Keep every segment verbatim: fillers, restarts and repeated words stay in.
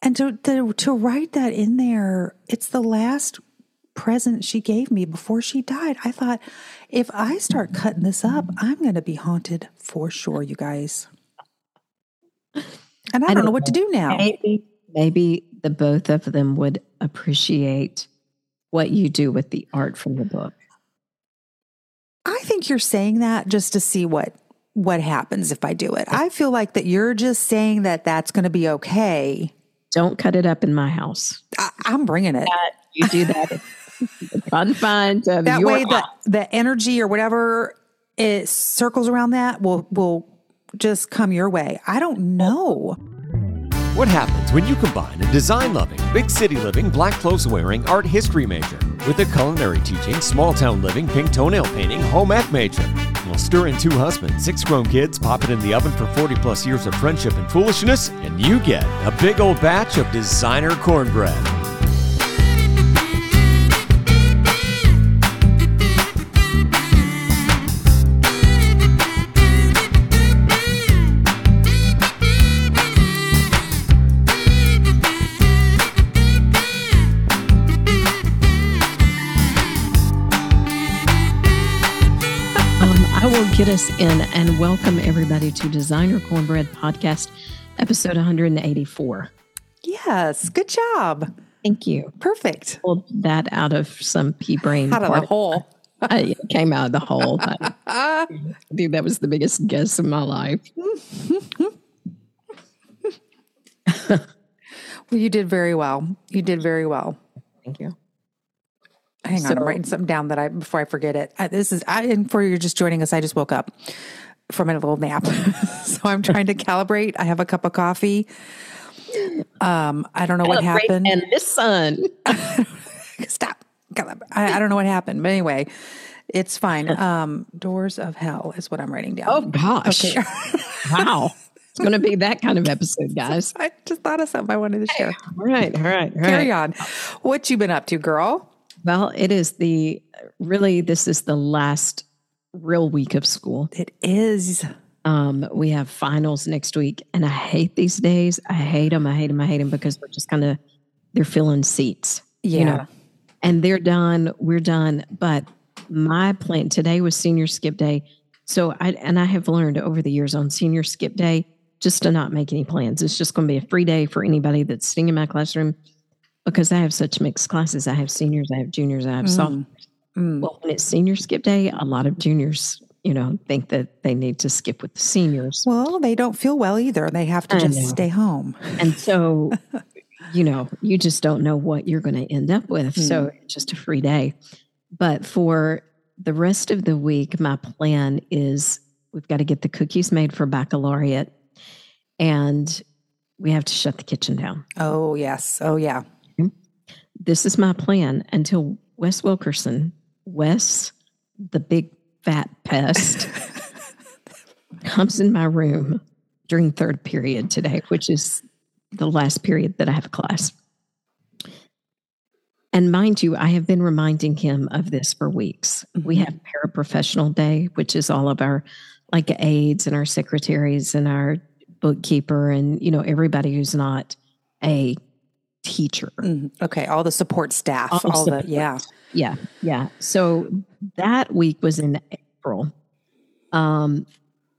And to, to to write that in there, it's the last present she gave me before she died. I thought, if I start cutting this up, I'm going to be haunted for sure, you guys. And I, I don't know what to do now. Maybe, maybe the both of them would appreciate what you do with the art from the book. I think you're saying that just to see what what happens if I do it. I feel like that you're just saying that that's going to be okay. Don't cut it up in my house. I, I'm bringing it. That, you do that. The confines of that your way, house. the the energy or whatever it circles around that will will just come your way. I don't know. What happens when you combine a design-loving, big city-living, black clothes-wearing art history major with a culinary teaching, small-town living, pink toenail painting, home ec major? We'll stir in two husbands, six grown kids, pop it in the oven for forty plus years of friendship and foolishness, and you get a big old batch of designer cornbread. I will get us in and welcome everybody to Designer Cornbread Podcast, episode one eighty-four. Yes, good job. Thank you. Perfect. Pulled that out of some pea brain. Out of the hole. I, it came out of the hole. I, dude, that was the biggest guess of my life. Well, you did very well. You did very well. Thank you. Hang on, so, I'm writing something down that I before I forget it. I, this is I, and for you're just joining us, I just woke up from a little nap, so I'm trying to calibrate. I have a cup of coffee. Um, I don't know what happened. And this sun, stop. I, I don't know what happened, but anyway, it's fine. Um, Doors of Hell is what I'm writing down. Oh gosh! Okay. Wow, it's going to be that kind of episode, guys. I just thought of something I wanted to share. All right, all right, all right. Carry on. What you been up to, girl? Well, it is the, really, this is the last real week of school. It is. Um, we have finals next week, and I hate these days. I hate them. I hate them. I hate them because we're just kind of, they're filling seats. Yeah. You know? And they're done. We're done. But my plan, today was senior skip day. So I, and I have learned over the years on senior skip day, just to not make any plans. It's just going to be a free day for anybody that's sitting in my classroom. Because I have such mixed classes. I have seniors, I have juniors, I have mm. sophomores. Mm. Well, when it's senior skip day, a lot of juniors, you know, think that they need to skip with the seniors. Well, they don't feel well either. They have to I just know. stay home. And so, you know, you just don't know what you're going to end up with. Mm. So it's just a free day. But for the rest of the week, my plan is we've got to get the cookies made for baccalaureate. And we have to shut the kitchen down. Oh, yes. Oh, yeah. This is my plan until Wes Wilkerson, Wes, the big fat pest, comes in my room during third period today, which is the last period that I have class. And mind you, I have been reminding him of this for weeks. Mm-hmm. We have paraprofessional day, which is all of our like aides and our secretaries and our bookkeeper and, you know, everybody who's not a teacher. Mm, okay. All the support staff. All, all support. the, yeah. Yeah. Yeah. So that week was in April. Um,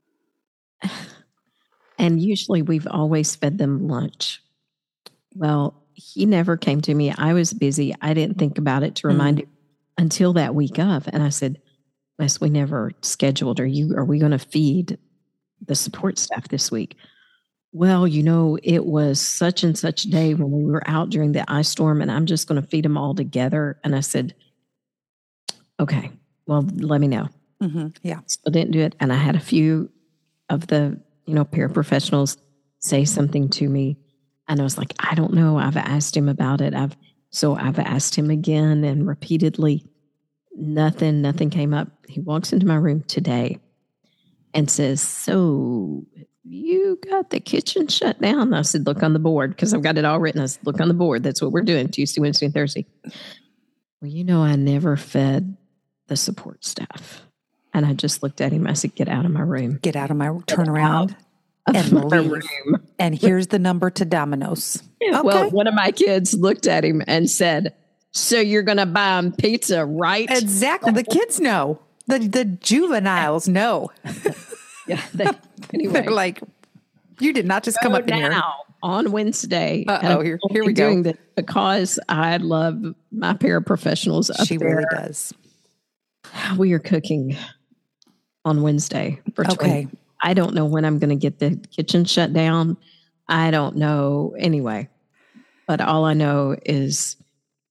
and usually we've always fed them lunch. Well, he never came to me. I was busy. I didn't think about it to remind mm. him until that week of. And I said, Wes, we never scheduled. Are you, are we going to feed the support staff this week? Well, you know, it was such and such a day when we were out during the ice storm, and I'm just going to feed them all together. And I said, okay, well, let me know. Mm-hmm. Yeah. Still didn't do it. And I had a few of the, you know, paraprofessionals say something to me. And I was like, I don't know. I've asked him about it. I've, so I've asked him again and repeatedly, nothing, nothing came up. He walks into my room today and says, so you got the kitchen shut down? I said, look on the board, because I've got it all written. I said, look on the board. That's what we're doing Tuesday, Wednesday, and Thursday. Well, you know, I never fed the support staff. And I just looked at him. I said, get out of my room. Get out of my, turn around. of and my leave. room. And here's the number to Domino's. Okay. Well, one of my kids looked at him and said, "So you're going to buy him pizza, right?" Exactly. The kids know. The the juveniles know. Yeah. They, anyway, They're like, you did not just come so up in here. now on Wednesday. Uh-oh, and I'm here- only here we go. doing this because I love my paraprofessionals up She there. really does. We are cooking on Wednesday for Okay. twenty. I don't know when I'm going to get the kitchen shut down. I don't know anyway. But all I know is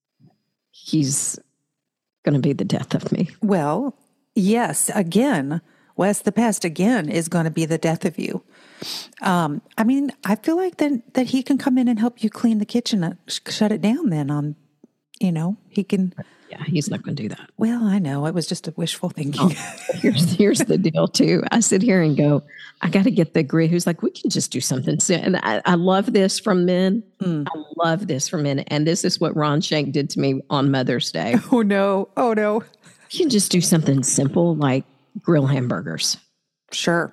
he's going to be the death of me. Well, yes, again, Wes the Pest again is going to be the death of you. Um, I mean, I feel like that that he can come in and help you clean the kitchen, and sh- shut it down. Then on, you know, he can. Yeah, he's not going to do that. Well, I know it was just a wishful thinking. Here's here's the deal too. I sit here and go, I got to get the grid. Who's like, we can just do something soon. And I, I love this from men. Mm. I love this from men. And this is what Ron Shank did to me on Mother's Day. Oh no! Oh no! You can just do something simple like grill hamburgers. Sure,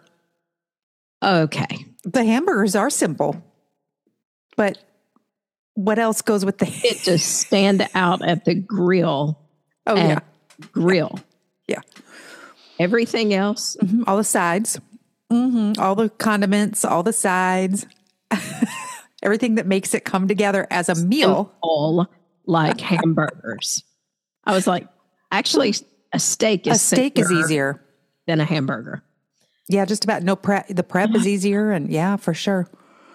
Okay. the hamburgers are simple, but what else goes with the? It just stand out at the grill. Oh and yeah, grill. yeah. Everything else, Mhm, all the sides, hmm all the condiments, all the sides, everything that makes it come together as a meal. all like hamburgers. I was like, actually, a steak is A steak is simpler easier. than a hamburger. Yeah, just about no prep. The prep is easier, and yeah, for sure.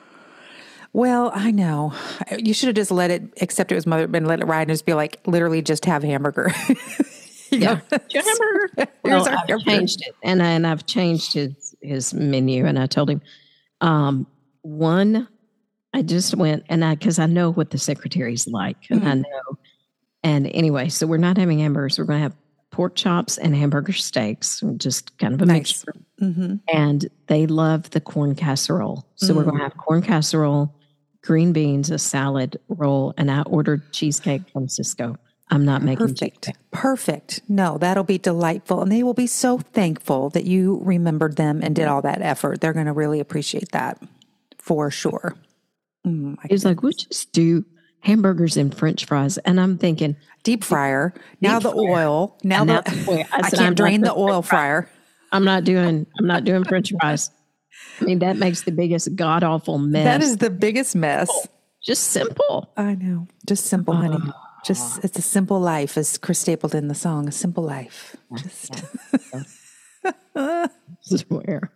Well, I know you should have just let it, accept it was mother, and let it ride, and just be like, literally, just have hamburger. You Yeah. know? Hamburger. Here's Well, our I've hamburger. changed it, and and I've changed his his menu, and I told him, um, one, I just went and I because I know what the secretary's like, and I know, and anyway, so we're not having hamburgers. We're going to have pork chops and hamburger steaks, just kind of a Nice. mixture. hmm And they love the corn casserole, so we're going to have corn casserole, green beans, a salad roll, and I ordered cheesecake from Cisco. I'm not making Perfect. cheesecake. Perfect. No, that'll be delightful. And they will be so thankful that you remembered them and did all that effort. They're going to really appreciate that for sure. Mm, I- He's like, we'll just do hamburgers and French fries. And I'm thinking, deep fryer. Now the fryer. oil. Now And the, now the oil. I I said, can't I'm not drain the doing oil French fries. fryer. I'm not doing, I'm not doing French fries. I mean, that makes the biggest god awful mess. That is the biggest mess. just simple. I know. Just simple, honey. Just it's a simple life, as Chris Stapleton, the song, a simple life. Just Swear.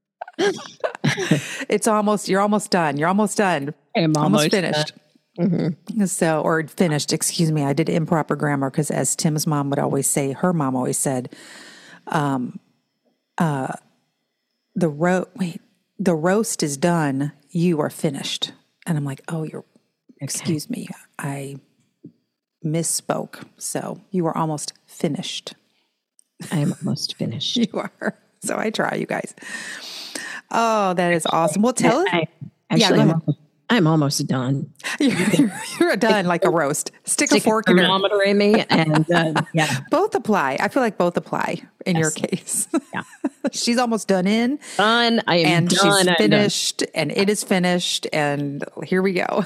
it's almost you're almost done. You're almost done. I'm Almost almost finished. So, or finished, excuse me. I did improper grammar because, as Tim's mom would always say, her mom always said, um, uh, the ro- wait, the roast is done. You are finished. And I'm like, oh, you're, excuse me. I misspoke. So you are almost finished. I am almost finished. You are. So I try, you guys. Oh, that is awesome. Well, tell us. I, Yeah, actually, go I'm, ahead. almost, I'm almost done. You're, you're done like a roast. Stick a Stick fork a in her. thermometer in me, and uh, yeah, Both apply. I feel like both apply in your case. Yeah. She's almost done in, done. I am and done. she's I'm done. finished, and it is finished, and here we go.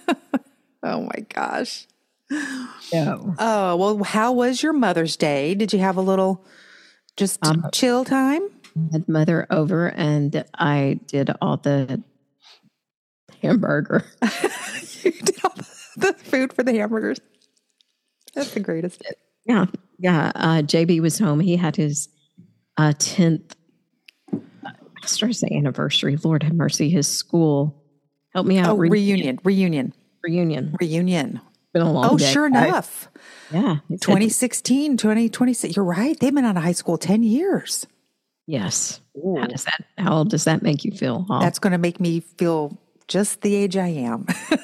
Oh my gosh. No. Oh, well, how was your Mother's Day? Did you have a little just Um, chill time? Had mother over, and I did all the hamburger. You did all the food for the hamburgers. That's the greatest. Yeah, yeah. Uh, J B was home. He had his uh, tenth, I started to say anniversary. Lord have mercy. His school. Help me out. Oh, Re- reunion, reunion, reunion. reunion. Been a long Oh, day. sure I- enough. yeah. it's- twenty sixteen, twenty twenty-six. You're right. They've been out of high school ten years. Yes. How does that? How old does that make you feel? Huh? That's going to make me feel just the age I am.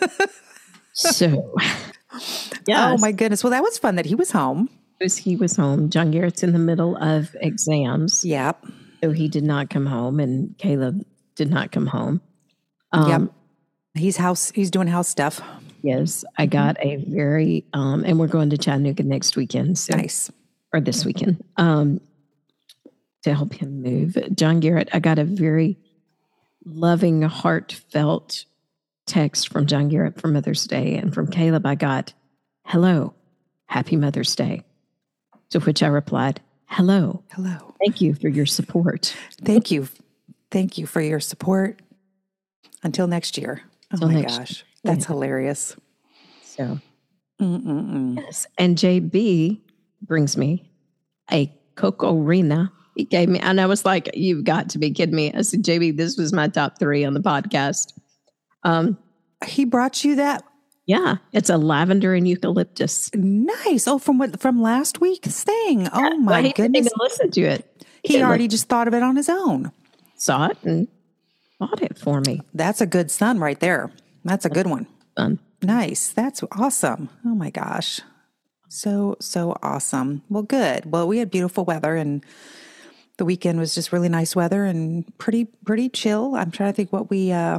so. Yeah. Oh my goodness. Well, that was fun that he was home. He was home. John Garrett's in the middle of exams. Yep. So he did not come home, and Caleb did not come home. Um, Yep. He's house. He's doing house stuff. Yes, I got a very, um, and we're going to Chattanooga next weekend. So, Nice. or this weekend, um, to help him move. John Garrett, I got a very loving, heartfelt text from John Garrett for Mother's Day. And from Caleb, I got, hello, happy Mother's Day. To which I replied, hello. Hello. Thank you for your support. Thank you. Thank you for your support. Until next year. Oh Until my next gosh. year. That's Yeah. hilarious. So, Mm-mm-mm. yes. And J B brings me a Coco-Rina. He gave me, and I was like, you've got to be kidding me. I said, J B, this was my top three on the podcast. Um, He brought you that? yeah, it's a lavender and eucalyptus. Nice. Oh, from what from last week's thing. Oh my Well, he goodness. didn't even listen to it. He didn't already listen. just thought of it on his own. Saw it and bought it for me. That's a good son right there. That's a good one. Fun. Nice. That's awesome. Oh my gosh. So, so awesome. Well, good. Well, we had beautiful weather and the weekend was just really nice weather and pretty, pretty chill. I'm trying to think what we, uh,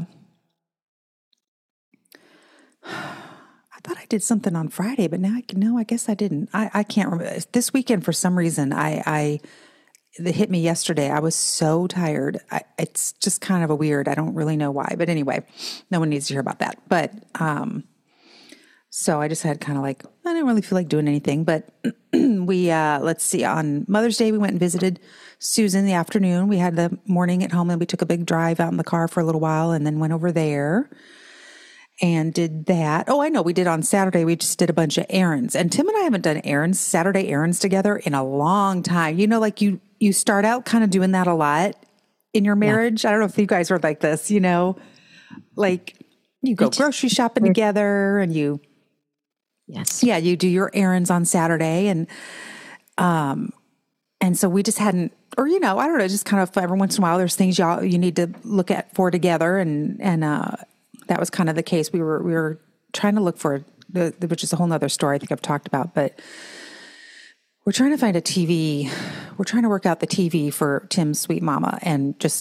I thought I did something on Friday, but now I no, I guess I didn't. I, I can't remember. This weekend, for some reason, I, I, it hit me yesterday. I was so tired. I, it's just kind of a weird, I don't really know why, but anyway, no one needs to hear about that. But, um, so I just had kind of like, I didn't really feel like doing anything, but we, uh, let's see, on Mother's Day, we went and visited Susan in the afternoon. We had the morning at home and we took a big drive out in the car for a little while and then went over there and did that. Oh, I know. We did on Saturday. We just did a bunch of errands and Tim and I haven't done errands, Saturday errands together in a long time. You know, like you, you start out kind of doing that a lot in your marriage. Yeah. I don't know if you guys were like this, you know, like you go grocery shopping together and you, yes. Yeah, you do your errands on Saturday and um and so we just hadn't or you know, I don't know, just kind of every once in a while there's things y'all you need to look at for together and and uh that was kind of the case. We were we were trying to look for the, the which is a whole nother story I think I've talked about, but we're trying to find a T V. We're trying to work out the T V for Tim's sweet mama and just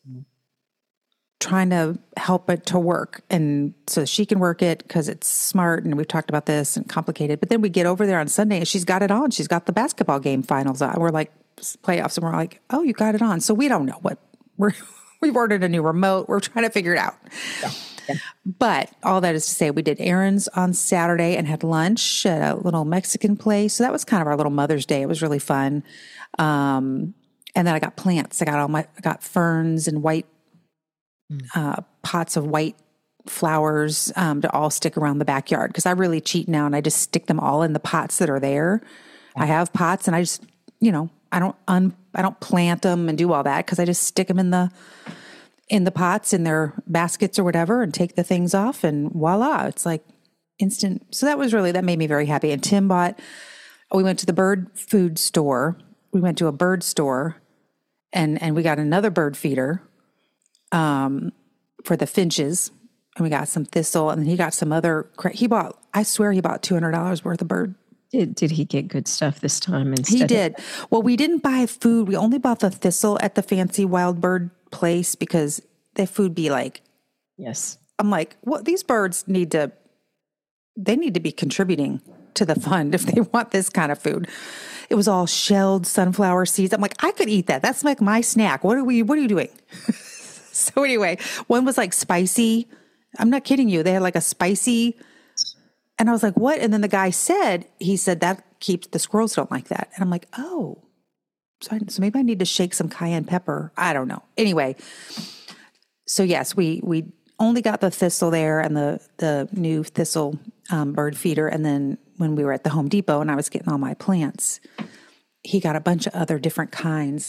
trying to help it to work and so she can work it because it's smart and we've talked about this and complicated, but then we get over there on Sunday and she's got it on. She's got the basketball game finals on. We're like playoffs and we're like, oh, you got it on. So we don't know what we're, we've ordered a new remote. We're trying to figure it out. Yeah. Yeah. But all that is to say we did errands on Saturday and had lunch at a little Mexican place. So that was kind of our little Mother's Day. It was really fun. Um, and then I got plants. I got all my, I got ferns and white Uh, pots of white flowers um, to all stick around the backyard because I really cheat now and I just stick them all in the pots that are there. Yeah. I have pots and I just, you know, I don't un, I don't plant them and do all that because I just stick them in the in the pots in their baskets or whatever and take the things off and voila, it's like instant. So that was really that made me very happy. And Tim bought. We went to the bird food store. We went to a bird store, and and we got another bird feeder. Um, for the finches, and we got some thistle, and then he got some other. He bought, I swear, he bought two hundred dollars worth of bird. Did Did he get good stuff this time? Instead he did. Of- well, we didn't buy food. We only bought the thistle at the fancy wild bird place because the food be like, yes. I'm like, well, these birds need to. They need to be contributing to the fund if they want this kind of food. It was all shelled sunflower seeds. I'm like, I could eat that. That's like my snack. What are we? What are you doing? So anyway, one was like spicy. I'm not kidding you. They had like a spicy, and I was like, what? And then the guy said, he said that keeps the squirrels don't like that. And I'm like, oh, so, I, so maybe I need to shake some cayenne pepper. I don't know. Anyway, so yes, we we only got the thistle there and the the new thistle um, bird feeder. And then when we were at the Home Depot and I was getting all my plants, he got a bunch of other different kinds.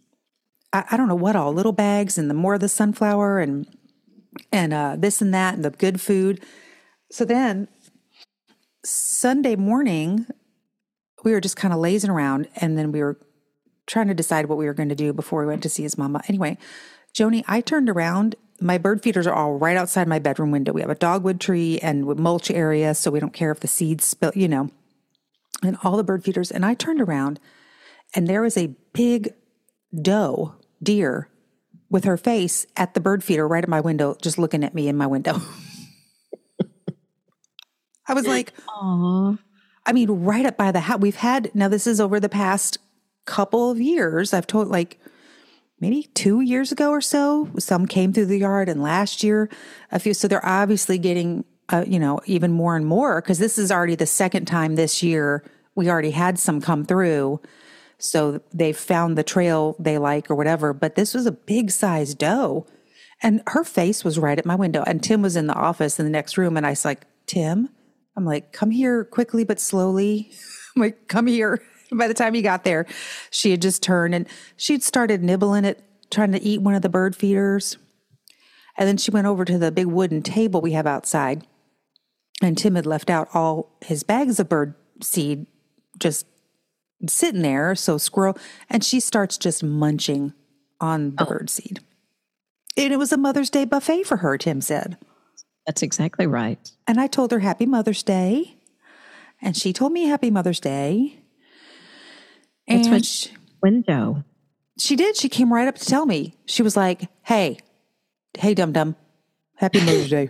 I don't know what all, little bags and the more of the sunflower and and uh, this and that and the good food. So then Sunday morning, we were just kind of lazing around and then we were trying to decide what we were going to do before we went to see his mama. Anyway, Joni, I turned around. My bird feeders are all right outside my bedroom window. We have a dogwood tree and with mulch area, so we don't care if the seeds spill, you know, and all the bird feeders. And I turned around and there was a big doe deer with her face at the bird feeder right at my window, just looking at me in my window. I was like, Aww. I mean, right up by the house. We've had, now this is over the past couple of years. I've told like, maybe two years ago or so. Some came through the yard, and last year a few. So they're obviously getting, uh, you know, even more and more, because this is already the second time this year. We already had some come through. So they found the trail they like or whatever. But this was a big size doe. And her face was right at my window. And Tim was in the office in the next room. And I was like, Tim, I'm like, come here quickly but slowly. I'm like, come here. By the time he got there, she had just turned and she'd started nibbling it, trying to eat one of the bird feeders. And then she went over to the big wooden table we have outside. And Tim had left out all his bags of bird seed just sitting there. So squirrel, and she starts just munching on the oh. bird seed. And it was a Mother's Day buffet for her, Tim said. That's exactly right. And I told her Happy Mother's Day. And she told me Happy Mother's Day. That's and what she, window. She did. She came right up to tell me. She was like, hey, hey, dum-dum, Happy Mother's Day.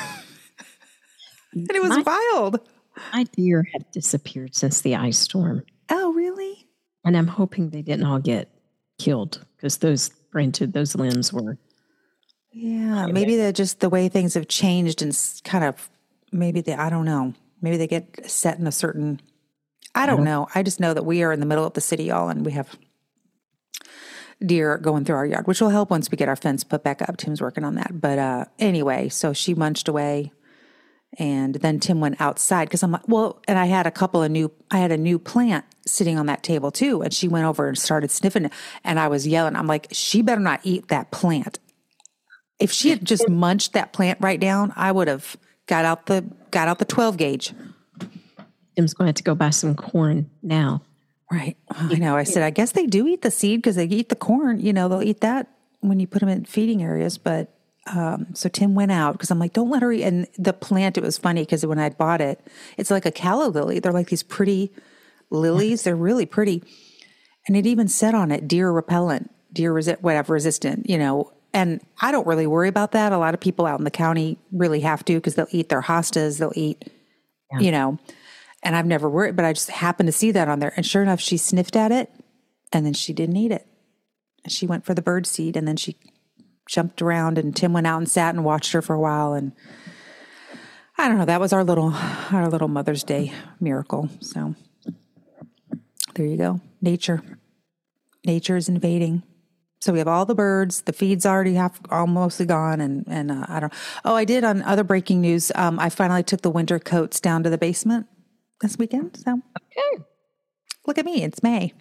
And it was my, wild. My deer have disappeared since the ice storm. Oh, really? And I'm hoping they didn't all get killed, because those, granted, those limbs were. Yeah, maybe they're just the way things have changed and kind of, maybe they, I don't know. Maybe they get set in a certain, I don't know. I just know that we are in the middle of the city, y'all, and we have deer going through our yard, which will help once we get our fence put back up. Tim's working on that. But uh, anyway, so she munched away. And then Tim went outside because I'm like, well, and I had a couple of new, I had a new plant sitting on that table too. And she went over and started sniffing it. And I was yelling, I'm like, she better not eat that plant. If she had just munched that plant right down, I would have got out the, got out the twelve gauge. Tim's going to have to go buy some corn now. Right. I know. I said, I guess they do eat the seed because they eat the corn. You know, they'll eat that when you put them in feeding areas. But um, so Tim went out because I'm like, don't let her eat. And the plant, it was funny because when I bought it, it's like a calla lily. They're like these pretty lilies. They're really pretty. And it even said on it, deer repellent, deer resi- whatever, resistant, you know. And I don't really worry about that. A lot of people out in the county really have to because they'll eat their hostas. They'll eat, yeah. you know. And I've never worried, but I just happened to see that on there. And sure enough, she sniffed at it, and then she didn't eat it. And she went for the bird seed, and then she jumped around, and Tim went out and sat and watched her for a while. And I don't know, that was our little our little Mother's Day miracle. So there you go. Nature. Nature is invading. So we have all the birds. The feed's already half, all mostly gone. And, and uh, I don't Oh, I did on other breaking news. Um, I finally took the winter coats down to the basement this weekend. So okay, look at me. It's May.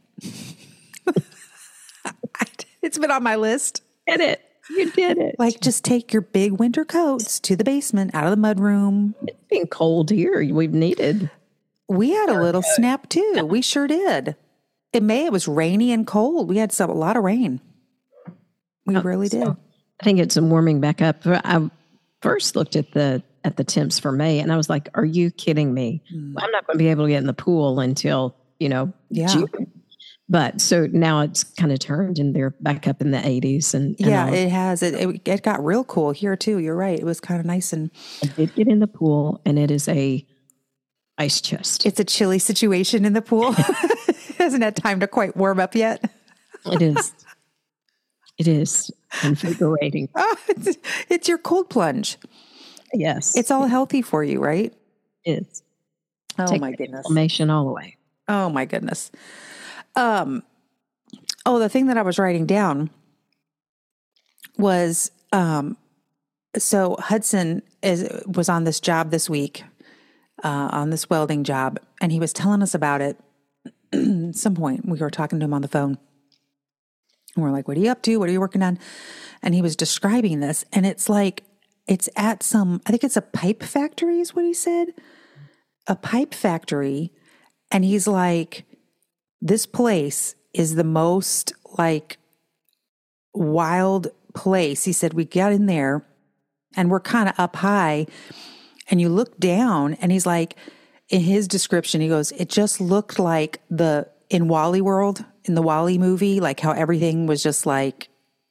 It's been on my list. Did it. You did it. Like, just take your big winter coats to the basement, out of the mud room. It's been cold here. We've needed. We had a little snap too. We sure did. In May, it was rainy and cold. We had some, a lot of rain. We oh, really did. So I think it's warming back up. I first looked at the at the temps for May, and I was like, are you kidding me? Mm. I'm not going to be able to get in the pool until, you know, yeah. June. But so now it's kind of turned, and they're back up in the eighties. And, and yeah, it has. It, it it got real cool here too. You're right. It was kind of nice. And I did get in the pool, and it is a ice chest. It's a chilly situation in the pool. It hasn't had time to quite warm up yet. It is. It is invigorating. Oh, it's, it's your cold plunge. Yes. It's all healthy for you, right? It is. Oh, Take my goodness. Inflammation all the way. Oh, my goodness. Um, oh, the thing that I was writing down was, um, so Hudson is, was on this job this week, uh, on this welding job, and he was telling us about it. At some point, we were talking to him on the phone. And we're like, what are you up to? What are you working on? And he was describing this, and it's like, it's at some, I think it's a pipe factory is what he said. A pipe factory. And he's like, this place is the most like wild place. He said, we got in there and we're kind of up high, and you look down, and he's like, in his description, he goes, it just looked like the, in Wally World, in the Wally movie, like how everything was just like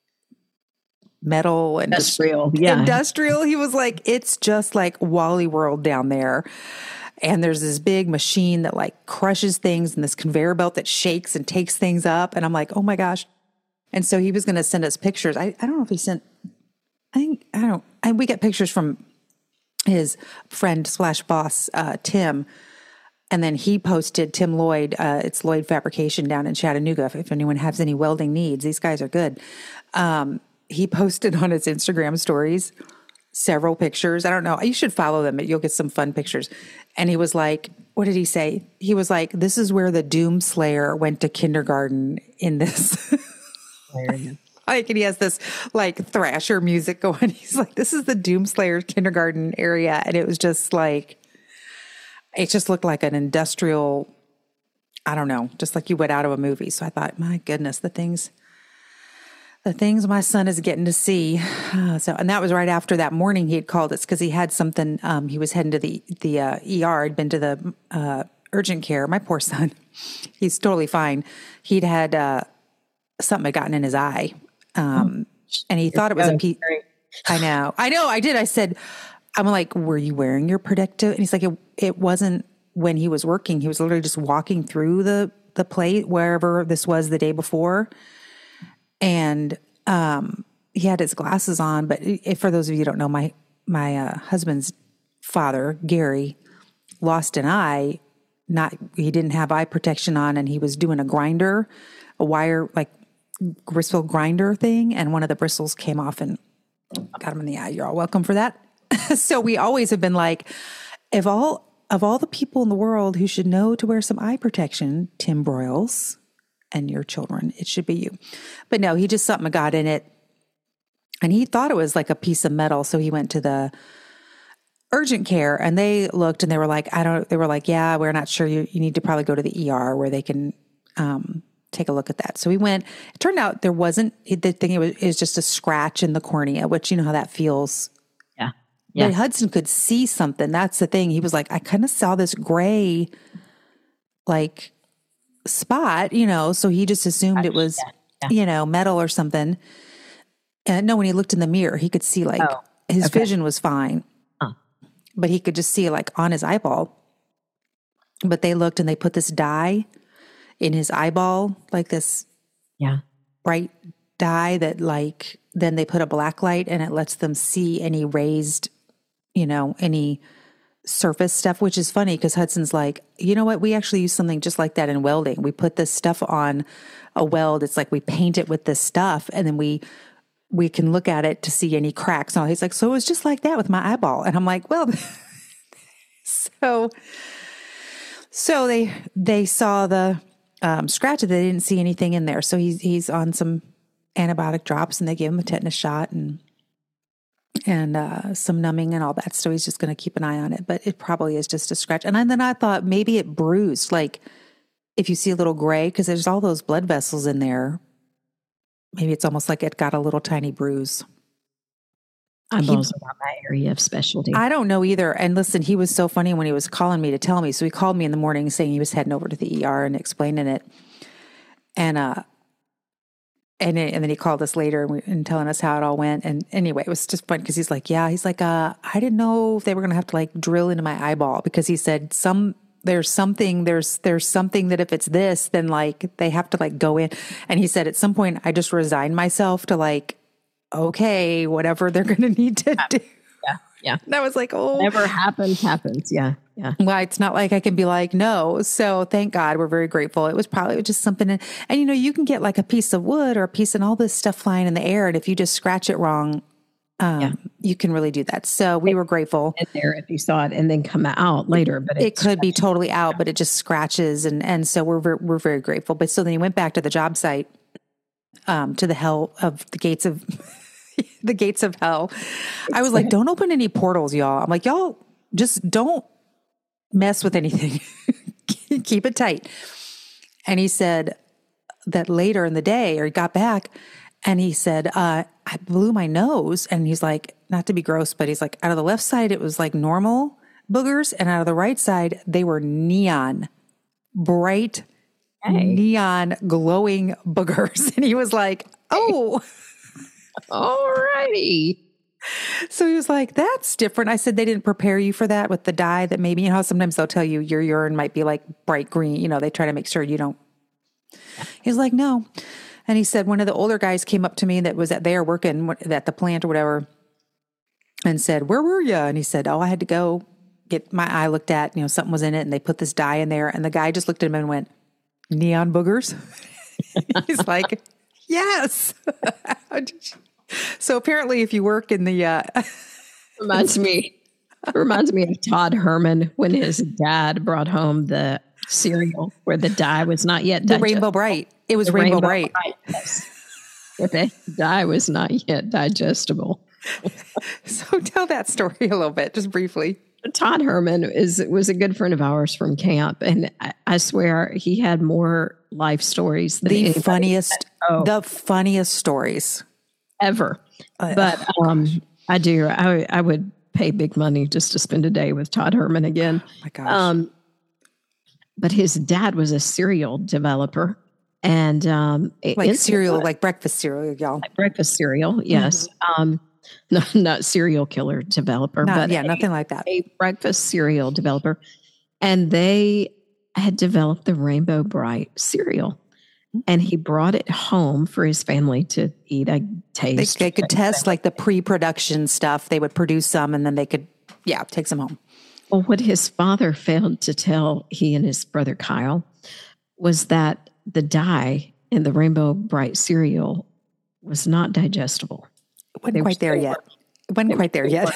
metal and industrial. Yeah. Industrial. He was like, it's just like Wally World down there. And there's this big machine that like crushes things, and this conveyor belt that shakes and takes things up. And I'm like, oh my gosh. And so he was going to send us pictures. I, I don't know if he sent, I think, I don't, I, we get pictures from his friend slash boss, uh, Tim. And then he posted, Tim Lloyd, uh, it's Lloyd Fabrication down in Chattanooga. If, if anyone has any welding needs, these guys are good. Um, he posted on his Instagram stories several pictures. I don't know. You should follow them. You'll get some fun pictures. And he was like, what did he say? He was like, this is where the Doom Slayer went to kindergarten in this. Like, and he has this like thrasher music going. He's like, this is the Doom Slayer kindergarten area. And it was just like, it just looked like an industrial, I don't know, just like you went out of a movie. So I thought, my goodness, the things, the things my son is getting to see. Uh, so, and that was right after that morning he had called us because he had something, um, he was heading to the, the uh, E R, had been to the uh, urgent care. My poor son, he's totally fine. He'd had, uh, something had gotten in his eye. Um, and he thought it was a piece. I know, I know. I did. I said, I'm like, were you wearing your protective? And he's like, it, it wasn't when he was working. He was literally just walking through the, the plate, wherever this was the day before. And, um, he had his glasses on, but if, for those of you who don't know, my, my, uh, husband's father, Gary, lost an eye. Not, he didn't have eye protection on, and he was doing a grinder, a wire, like, bristle grinder thing, and one of the bristles came off and got him in the eye. You're all welcome for that. So we always have been like, if all of all the people in the world who should know to wear some eye protection, Tim Broyles and your children, it should be you. But no, he just something got in it, and he thought it was like a piece of metal. So he went to the urgent care, and they looked, and they were like, I don't. They were like, yeah, we're not sure. You you need to probably go to the E R where they can. Um, take a look at that. So we went, it turned out there wasn't, the thing it was, it was just a scratch in the cornea, which you know how that feels. Yeah. Yeah. But Hudson could see something. That's the thing. He was like, I kind of saw this gray, like spot, you know, so he just assumed it was, yeah. Yeah. you know, metal or something. And no, when he looked in the mirror, he could see like oh, his okay. vision was fine, huh. but he could just see like on his eyeball. But they looked and they put this dye in his eyeball, like this yeah. bright dye that like, then they put a black light and it lets them see any raised, you know, any surface stuff, which is funny because Hudson's like, you know what? We actually use something just like that in welding. We put this stuff on a weld. It's like we paint it with this stuff, and then we, we can look at it to see any cracks. And he's like, so it was just like that with my eyeball. And I'm like, well, so, so they, they saw the, Um, scratch it. They didn't see anything in there. So he's, he's on some antibiotic drops, and they gave him a tetanus shot and, and, uh, some numbing and all that. So he's just going to keep an eye on it, but it probably is just a scratch. And then I thought maybe it bruised. Like if you see a little gray, cause there's all those blood vessels in there. Maybe it's almost like it got a little tiny bruise. Eyeballs are not my area of specialty. I don't know either. And listen, he was so funny when he was calling me to tell me. So he called me in the morning saying he was heading over to the E R and explaining it. And, uh, and, it, and then he called us later and, we, and telling us how it all went. And anyway, it was just fun because he's like, yeah, he's like, uh, I didn't know if they were going to have to like drill into my eyeball, because he said some, there's something, there's, there's something that if it's this, then like they have to like go in. And he said at some point I just resigned myself to like, okay, whatever they're going to need to do. Yeah. Yeah. That was like, oh, whatever happens, happens. Yeah. Yeah. Well, it's not like I can be like, no. So thank God, we're very grateful. It was probably just something. In, and you know, you can get like a piece of wood or a piece and all this stuff flying in the air. And if you just scratch it wrong, um, yeah. you can really do that. So we were grateful. In there if you saw it and then come out later, but it could be totally out, but it just scratches. And, and so we're, we're very grateful. But so then he went back to the job site, um, to the hell of the gates of the gates of hell. I was like, don't open any portals, y'all. I'm like, y'all just don't mess with anything. Keep it tight. And he said that later in the day, or he got back and he said, uh, I blew my nose. And he's like, not to be gross, but he's like, out of the left side, it was like normal boogers. And out of the right side, they were neon, bright, hey. neon glowing boogers. And he was like, oh, all righty. So he was like, that's different. I said, they didn't prepare you for that with the dye that maybe, you know how sometimes they'll tell you your urine might be like bright green. You know, they try to make sure you don't. He's like, no. And he said one of the older guys came up to me that was at there working at the plant or whatever and said, "Where were you?" And he said, "Oh, I had to go get my eye looked at. You know, something was in it and they put this dye in there." And the guy just looked at him and went, "Neon boogers?" He's like, "Yes." So apparently if you work in the... Uh, reminds me, reminds me of Todd Herman when his dad brought home the cereal where the dye was not yet the Rainbow Bright. It was Rainbow, Rainbow Bright. Bright. Yes. Where the dye was not yet digestible. So tell that story a little bit, just briefly. Todd Herman is was a good friend of ours from camp, and I, I swear he had more life stories than the funniest, oh, the funniest stories ever. Uh, but um, I do. I I would pay big money just to spend a day with Todd Herman again. Oh my gosh. Um, but his dad was a cereal developer, and um, like cereal, like breakfast cereal, y'all. Like breakfast cereal, yes. Mm-hmm. Um, no, not serial killer developer, not, but yeah, a, nothing like that. A breakfast cereal developer, and they had developed the Rainbow Bright cereal, and he brought it home for his family to eat. I taste. They, they could test like the pre-production stuff. They would produce some, and then they could, yeah, take some home. Well, what his father failed to tell he and his brother Kyle was that the dye in the Rainbow Bright cereal was not digestible. It wasn't quite there yet. It wasn't quite there yet.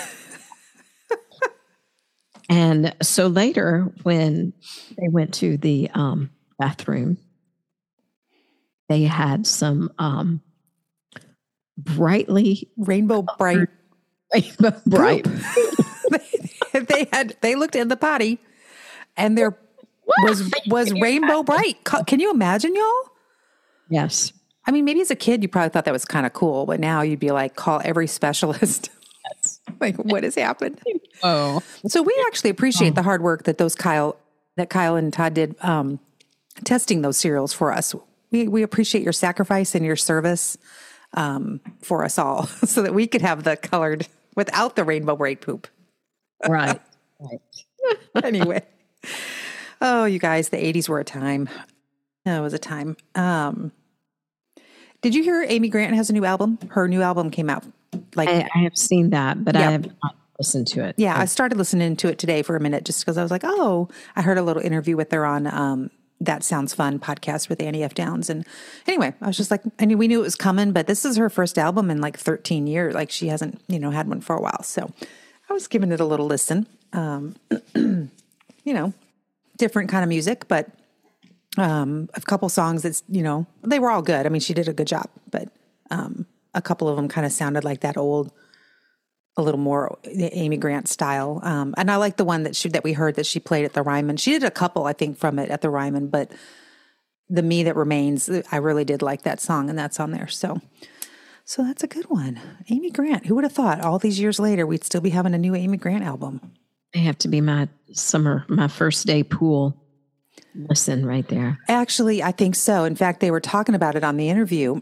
And so later, when they went to the um, bathroom, they had some um, brightly rainbow bright, rainbow bright. they, they had they looked in the potty, and there was was rainbow bright. Can you imagine, y'all? Yes. I mean, maybe as a kid, you probably thought that was kind of cool, but now you'd be like, call every specialist. Like, what has happened? Oh, so we actually appreciate oh. the hard work that those Kyle, that Kyle and Todd did, um, testing those cereals for us. We we appreciate your sacrifice and your service um, for us all, so that we could have the colored without the Rainbow Bright poop. Right. Right. Anyway, oh, you guys, the eighties were a time. Oh, it was a time. Um, Did you hear Amy Grant has a new album? Her new album came out. Like I, I have seen that, but yeah. I have not listened to it. Yeah, I started listening to it today for a minute just because I was like, oh, I heard a little interview with her on um, That Sounds Fun podcast with Annie F. Downs. And anyway, I was just like, I mean, we knew it was coming, but this is her first album in like thirteen years. Like she hasn't, you know, had one for a while. So I was giving it a little listen. Um, you know, different kind of music, but Um, a couple songs that's, you know, they were all good. I mean, she did a good job, but um, a couple of them kind of sounded like that old, a little more Amy Grant style. Um, and I like the one that she, that we heard that she played at the Ryman. She did a couple, I think, from it at the Ryman, but the Me That Remains, I really did like that song, and that's on there. So, so that's a good one. Amy Grant. Who would have thought all these years later, we'd still be having a new Amy Grant album? They have to be my summer, my first day pool. Listen right there. Actually, I think so. In fact, they were talking about it on the interview.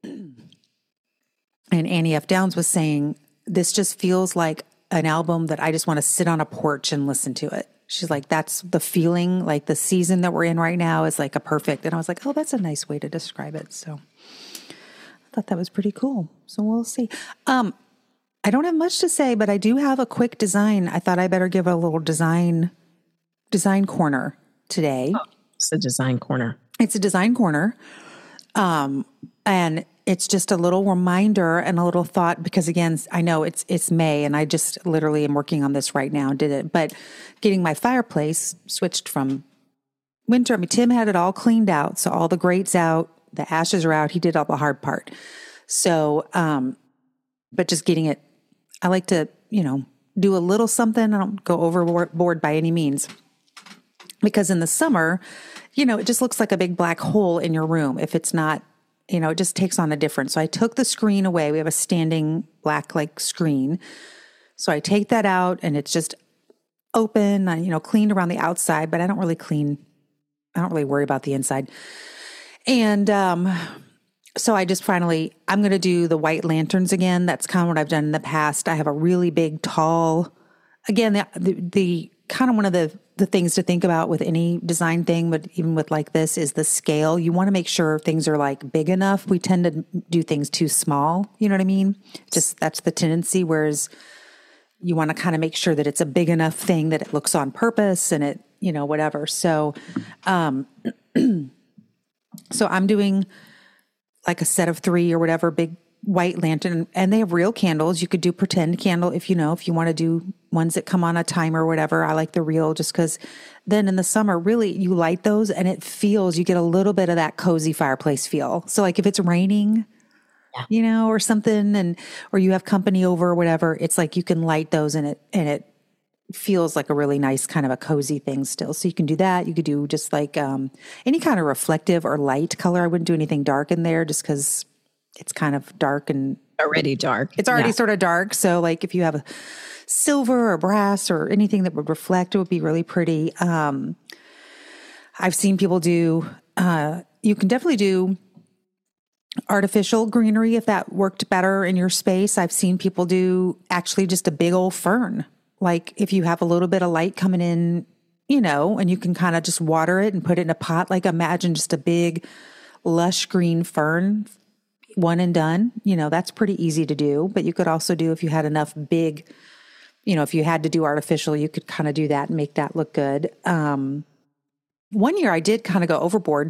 And Annie F. Downs was saying, this just feels like an album that I just want to sit on a porch and listen to it. She's like, that's the feeling, like the season that we're in right now is like a perfect. And I was like, oh, that's a nice way to describe it. So I thought that was pretty cool. So we'll see. Um, I don't have much to say, but I do have a quick design. I thought I better give a little design, design corner today. Oh, it's a design corner. It's a design corner. Um, and it's just a little reminder and a little thought, because again, I know it's, it's May and I just literally am working on this right now, did it, but getting my fireplace switched from winter. I mean, Tim had it all cleaned out. So all the grates out, the ashes are out. He did all the hard part. So, um, but just getting it, I like to, you know, do a little something. I don't go overboard by any means. Because in the summer, you know, it just looks like a big black hole in your room. If it's not, you know, it just takes on a difference. So I took the screen away. We have a standing black like screen. So I take that out and it's just open, you know, cleaned around the outside, but I don't really clean. I don't really worry about the inside. And um, so I just finally, I'm going to do the white lanterns again. That's kind of what I've done in the past. I have a really big, tall, again, the, the, the kind of one of the the things to think about with any design thing, but even with like this, is the scale. You want to make sure things are like big enough. We tend to do things too small. You know what I mean? Just that's the tendency. Whereas you want to kind of make sure that it's a big enough thing that it looks on purpose and it, you know, whatever. So, um, so I'm doing like a set of three or whatever, big white lantern, and they have real candles. You could do pretend candle if you know, if you want to do ones that come on a timer or whatever. I like the real just because then in the summer, really you light those and it feels, you get a little bit of that cozy fireplace feel. So like if it's raining, yeah. you know, or something, and, or you have company over or whatever, it's like you can light those and it, and it feels like a really nice kind of a cozy thing still. So you can do that. You could do just like, um, any kind of reflective or light color. I wouldn't do anything dark in there just because it's kind of dark and already dark. It's already yeah. sort of dark. So like if you have a silver or brass or anything that would reflect, it would be really pretty. Um, I've seen people do, uh, you can definitely do artificial greenery if that worked better in your space. I've seen people do actually just a big old fern. Like if you have a little bit of light coming in, you know, and you can kind of just water it and put it in a pot. Like imagine just a big lush green fern, one and done. You know, that's pretty easy to do, but you could also do, if you had enough big, you know, if you had to do artificial, you could kind of do that and make that look good. Um, one year I did kind of go overboard,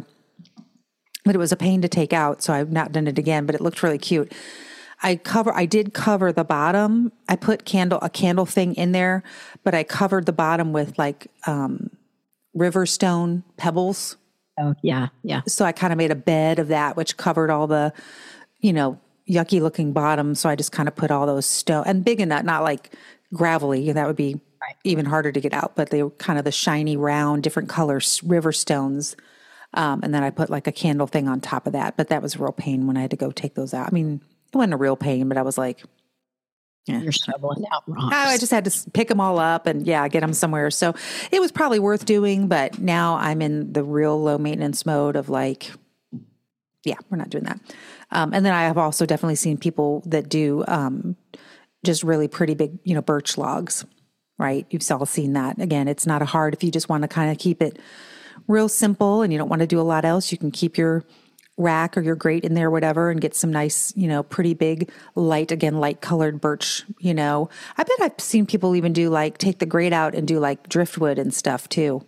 but it was a pain to take out. So I've not done it again, but it looked really cute. I cover, I did cover the bottom. I put candle, a candle thing in there, but I covered the bottom with like, um, river stone pebbles. Oh yeah. Yeah. So I kind of made a bed of that, which covered all the, you know, yucky looking bottom. So I just kind of put all those stone and big enough, not like gravelly. That would be right. even harder to get out, but they were kind of the shiny, round, different colors, river stones. Um, and then I put like a candle thing on top of that, but that was a real pain when I had to go take those out. I mean, it wasn't a real pain, but I was like, yeah. You're shoveling out rocks. I just had to pick them all up and yeah, get them somewhere. So it was probably worth doing, but now I'm in the real low maintenance mode of like, yeah, we're not doing that. Um, and then I have also definitely seen people that do um, just really pretty big, you know, birch logs, right? You've all seen that. Again, it's not a hard, if you just want to kind of keep it real simple and you don't want to do a lot else, you can keep your rack or your grate in there, whatever, and get some nice, you know, pretty big light, again, light colored birch, you know. I bet I've seen people even do like, take the grate out and do like driftwood and stuff too.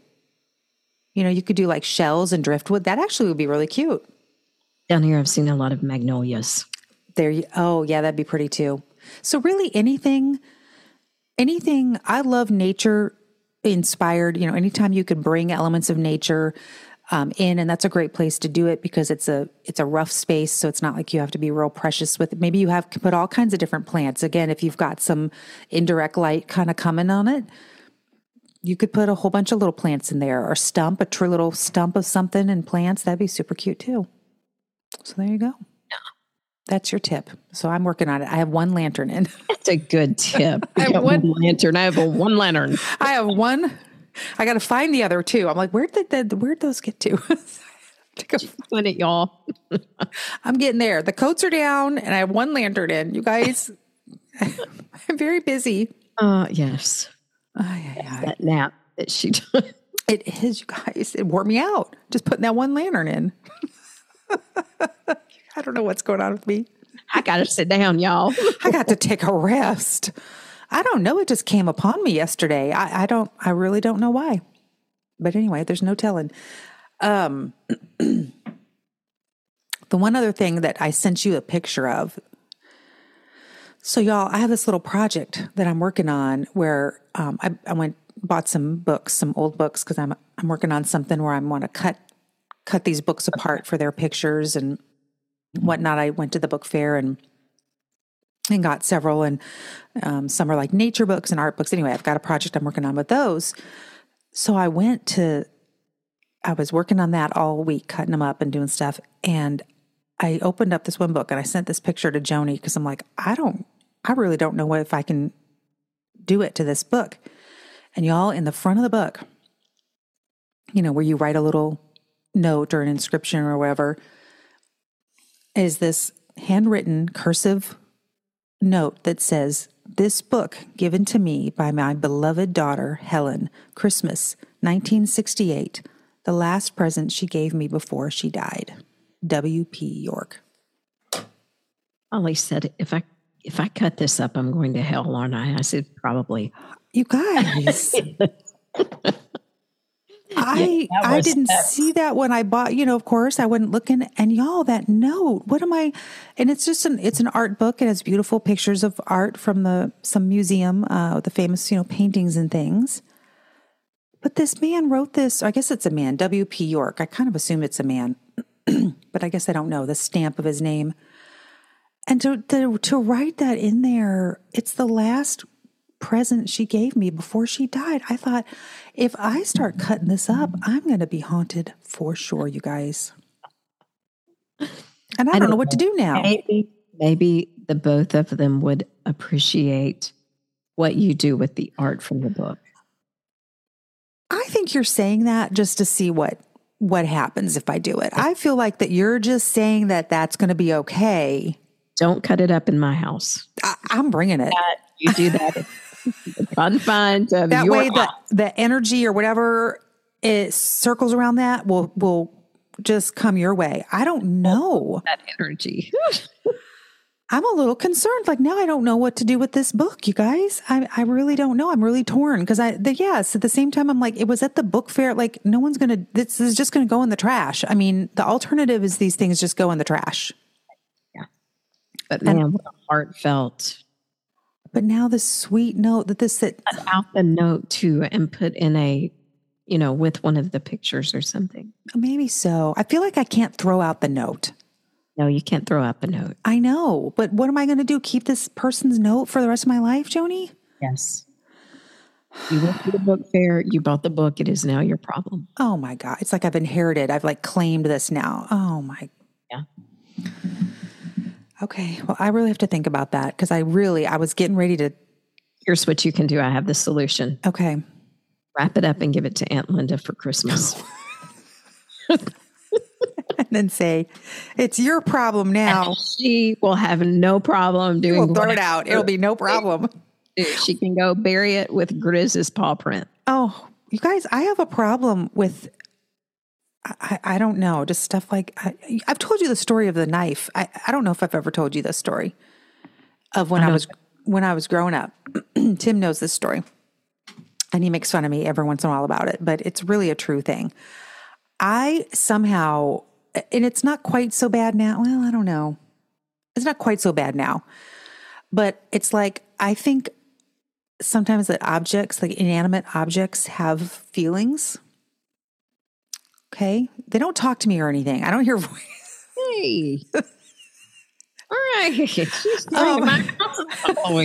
You know, you could do like shells and driftwood. That actually would be really cute. Down here, I've seen a lot of magnolias. There you, oh yeah, that'd be pretty too. So really anything, anything, I love nature inspired, you know, anytime you can bring elements of nature um, in, and that's a great place to do it because it's a, it's a rough space. So it's not like you have to be real precious with it. Maybe you have to put all kinds of different plants. Again, if you've got some indirect light kind of coming on it, you could put a whole bunch of little plants in there or stump, a true little stump of something and plants. That'd be super cute too. So there you go. Yeah. That's your tip. So I'm working on it. I have one lantern in. That's a good tip. I have one, one lantern. I have a one lantern. I have one. I got to find the other two. I'm like, where'd the, the where'd those get to? Doing it, y'all. I'm getting there. The coats are down, and I have one lantern in. You guys, I'm very busy. Uh, yes. Oh, yeah, yeah. That nap that she took. It is, you guys. It wore me out. Just putting that one lantern in. I don't know what's going on with me. I got to sit down, y'all. I got to take a rest. I don't know. It just came upon me yesterday. I, I don't, I really don't know why. But anyway, there's no telling. Um, the one other thing that I sent you a picture of. So y'all, I have this little project that I'm working on where um, I, I went, bought some books, some old books, because I'm, I'm working on something where I want to cut cut these books apart for their pictures and whatnot. I went to the book fair and and got several, and um, some are like nature books and art books. Anyway, I've got a project I'm working on with those. So I went to, I was working on that all week, cutting them up and doing stuff. And I opened up this one book and I sent this picture to Joni because I'm like, I don't, I really don't know what if I can do it to this book. And y'all, in the front of the book, you know, where you write a little note or an inscription or whatever, is this handwritten cursive note that says, This book given to me by my beloved daughter, Helen, Christmas, nineteen sixty-eight, the last present she gave me before she died. W P. York. Ollie said, if I if I cut this up, I'm going to hell, aren't I? I said, probably. You guys. I Yeah, I was- didn't that- see that when I bought, you know, of course I wasn't looking, and y'all, that note, what am I, and it's just an, it's an art book. It has beautiful pictures of art from the, some museum, uh, the famous, you know, paintings and things. But this man wrote this, I guess it's a man, W P. York. I kind of assume it's a man, but I guess I don't know the stamp of his name. And to, to, to write that in there, it's the last present she gave me before she died. I thought, if I start cutting this up, I'm going to be haunted for sure, you guys. And I, don't know what to do now. Maybe, maybe the both of them would appreciate what you do with the art from the book. I think you're saying that just to see what what happens if I do it. I feel like that you're just saying that that's going to be okay. Don't cut it up in my house. I, I'm bringing it. That, you do that in the confines of That your way, the house. the energy or whatever it circles around that will will just come your way. I don't know. That energy. I'm a little concerned. Like now I don't know what to do with this book, you guys. I, I really don't know. I'm really torn because I, the, yes, at the same time, I'm like, it was at the book fair. Like no one's going to, this is just going to go in the trash. I mean, the alternative is these things just go in the trash. But And- man, what a heartfelt. But now this sweet note that this, that Cut out the note too and put in a, you know, with one of the pictures or something. maybe so. I feel like I can't throw out the note. No, you can't throw up a note. I know, but what am I going to do? Keep this person's note for the rest of my life, Joni? Yes. You went to the book fair. You bought the book. It is now your problem. Oh my God. It's like I've inherited. I've like claimed this now. Oh my. Yeah. Okay. Well, I really have to think about that because I really, I was getting ready to, Here's what you can do. I have the solution. okay. Wrap it up and give it to Aunt Linda for Christmas. And then say, it's your problem now. She will have no problem doing We'll throw it whatever out. It'll be no problem. She can go bury it with Grizz's paw print. Oh, you guys, I have a problem with, I, I don't know, just stuff like, I, I've told you the story of the knife. I, I don't know if I've ever told you this story of when I, know. was, when I was growing up. Tim knows this story and he makes fun of me every once in a while about it, but it's really a true thing. I somehow, and it's not quite so bad now. Well, I don't know. It's not quite so bad now, but it's like, I think sometimes that objects, like inanimate objects, have feelings. Okay. They don't talk to me or anything. I don't hear voice. Hey. All right. She's Um, my house is following.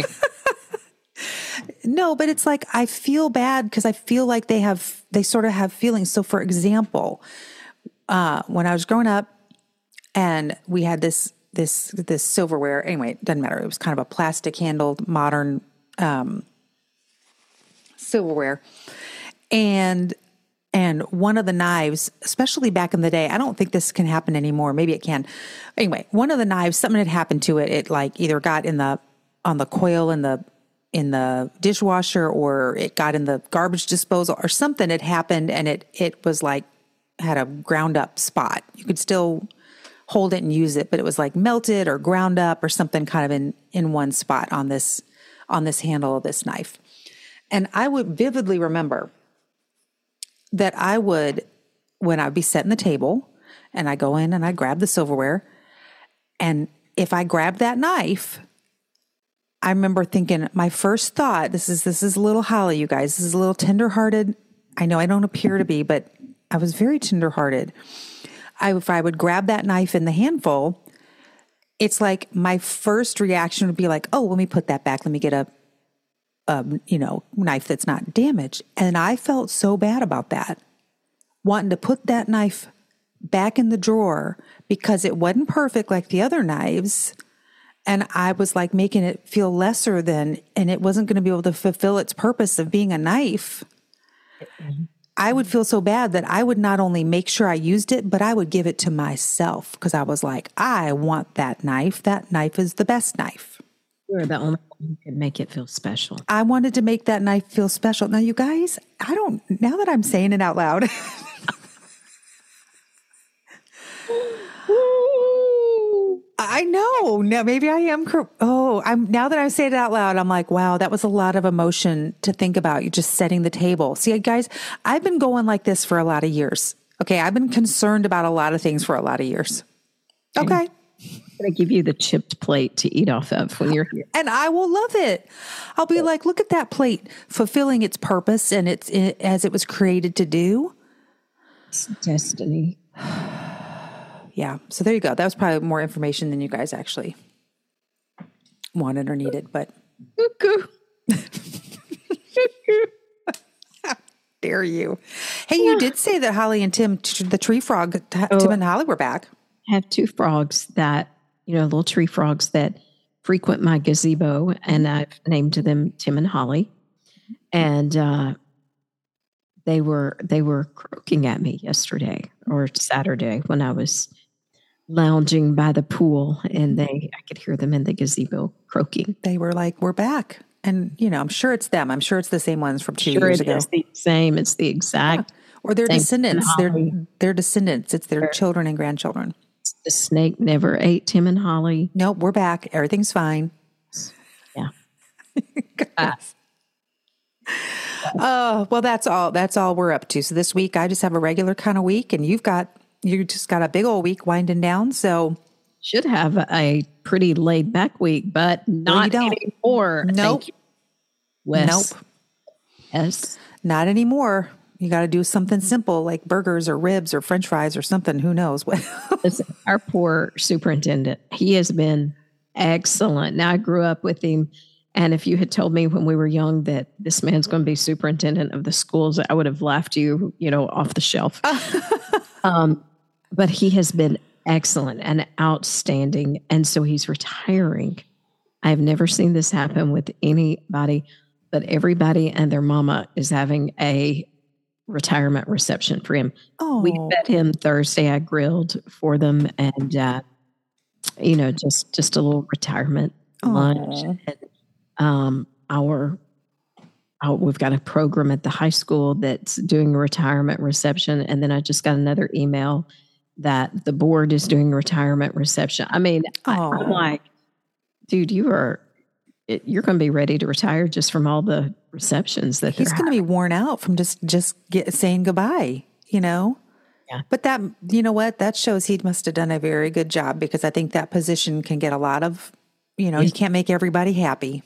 No, but it's like, I feel bad because I feel like they have, they sort of have feelings. So for example, uh, when I was growing up and we had this, this, this silverware, anyway, it doesn't matter. It was kind of a plastic handled modern, um, silverware. And, and one of the knives, especially back in the day, I don't think this can happen anymore. Maybe it can. Anyway, one of the knives, something had happened to it. It like either got in the, on the coil in the, in the dishwasher, or it got in the garbage disposal, or something had happened and it, it was like, had a ground up spot. You could still hold it and use it, but it was like melted or ground up or something kind of in, in one spot on this, on this handle of this knife. And I would vividly remember that I would, when I'd be setting the table and I go in and I grab the silverware, and if I grabbed that knife, I remember thinking, my first thought, this is, this is a little Holly, you guys, this is a little tenderhearted. I know I don't appear to be, but I was very tenderhearted. I, if I would grab that knife in the handful, it's like my first reaction would be like, oh, let me put that back. Let me get a, a you know, knife that's not damaged. And I felt so bad about that, wanting to put that knife back in the drawer because it wasn't perfect like the other knives. And I was like making it feel lesser than, and it wasn't going to be able to fulfill its purpose of being a knife. I would feel so bad that I would not only make sure I used it, but I would give it to myself because I was like, I want that knife. That knife is the best knife. You're the only one who can make it feel special. I wanted to make that knife feel special. Now, you guys, I don't, now that I'm saying it out loud, I know. Now, maybe I am. Cor- oh, I'm now that I say it out loud, I'm like, wow, that was a lot of emotion to think about. You're just setting the table. See, guys, I've been going like this for a lot of years. Okay. I've been concerned about a lot of things for a lot of years. Okay. I'm going to give you the chipped plate to eat off of when you're here. And I will love it. I'll be like, look at that plate fulfilling its purpose and it's it, as it was created to do. It's destiny. Yeah. So there you go. That was probably more information than you guys actually wanted or needed, but. Cuckoo. How dare you? Hey, you did say that Holly and Tim, the tree frog, Oh. Tim and Holly were back. I have two frogs that, you know, little tree frogs that frequent my gazebo, and I've named them Tim and Holly. And uh, they were they were croaking at me yesterday or Saturday when I was lounging by the pool, and they I could hear them in the gazebo croaking. They were like, we're back. And, you know, I'm sure it's them. I'm sure it's the same ones from two Sure, years it ago. is the same. It's the exact. Or their Same descendants. Tim and Their, Holly. their descendants. It's their children and grandchildren. The snake never ate Tim and Holly. Nope, we're back. Everything's fine. Yeah. Oh, well, that's all. That's all we're up to. So this week, I just have a regular kind of week, and you've got you just got a big old week winding down. So Should have a pretty laid back week, but not don't. anymore. Nope. Thank you, Wes. nope, Yes. not anymore. You got to do something simple like burgers or ribs or French fries or something. Who knows what? Listen, our poor superintendent, he has been excellent. Now, I grew up with him, and if you had told me when we were young that this man's going to be superintendent of the schools, I would have laughed you, you know, off the shelf. um, but he has been excellent and outstanding, and so he's retiring. I've never seen this happen with anybody, but everybody and their mama is having a retirement reception for him. Oh, We fed him Thursday. I grilled for them, and uh, you know, just just a little retirement lunch. Aw. And, um, our, our we've got a program at the high school that's doing a retirement reception, and then I just got another email that the board is doing a retirement reception. I mean, I, Aw. I'm like, dude, you are it, you're going to be ready to retire just from all the receptions that he's they're going to be worn out from just just get, saying goodbye. You know. Yeah. But that, you know what, that shows he must have done a very good job, because I think that position can get a lot of, you know, you can't make everybody happy.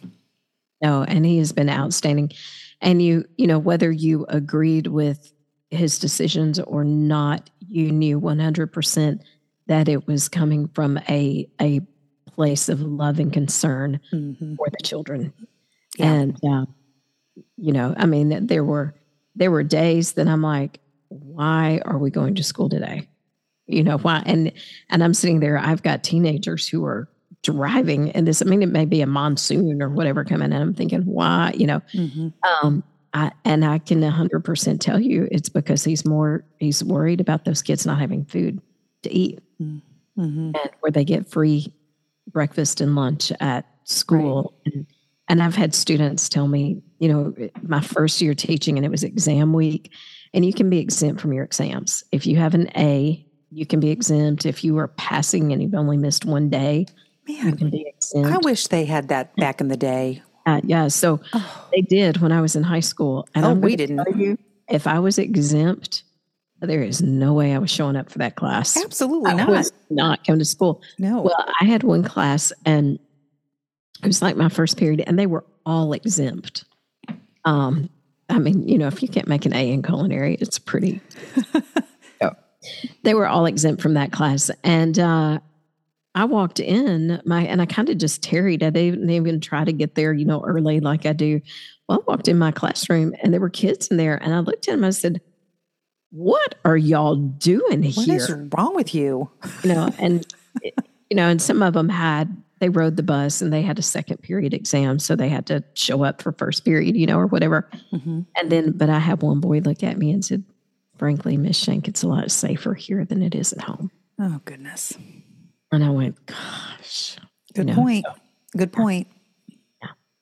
No, and he has been outstanding. And you, you know, whether you agreed with his decisions or not, you knew one hundred percent that it was coming from a a place of love and concern Mm-hmm. for the children. Yeah. And uh, you know, I mean, there were there were days that I'm like, why are we going to school today? You know, why? And and I'm sitting there, I've got teenagers who are driving, and this, I mean, it may be a monsoon or whatever coming, and I'm thinking, why, you know, Mm-hmm. um, I, and I can one hundred percent tell you it's because he's more, he's worried about those kids not having food to eat, Mm-hmm. and where they get free breakfast and lunch at school. And, and I've had students tell me, you know, my first year teaching, and it was exam week, and you can be exempt from your exams. If you have an A, you can be exempt. If you are passing and you've only missed one day, you Man, can be exempt. I wish they had that back in the day. Uh, yeah, so they did when I was in high school. And Oh, I'm we gonna didn't. tell you, if I was exempt, there is no way I was showing up for that class. Absolutely I not. was not coming to school. No. Well, I had one class, and it was like my first period, and they were all exempt. Um, I mean, you know, if you can't make an A in culinary, it's pretty. Yeah. They were all exempt from that class, and uh, I walked in my, and I kind of just tarried. I didn't even try to get there, you know, early like I do. Well, I walked in my classroom, and there were kids in there, and I looked at them. I said, "What are y'all doing What here?" is wrong with you? You know, and you know, and some of them had, they rode the bus and they had a second period exam, so they had to show up for first period, you know, or whatever. Mm-hmm. And then, but I had one boy look at me and said, "Frankly, Miss Shank, it's a lot safer here than it is at home." Oh, goodness. And I went, "Gosh, Good you know, point. Good point.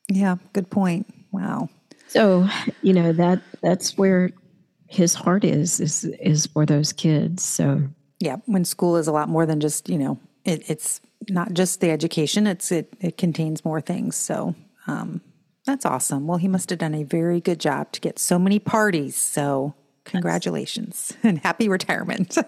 Yeah, good point. Wow. So, you know, that that's where his heart is, is, is for those kids. So, yeah, when school is a lot more than just, you know, it, it's not just the education, it's, it, it contains more things. So, um, that's awesome. Well, he must have done a very good job to get so many parties. So congratulations and happy retirement.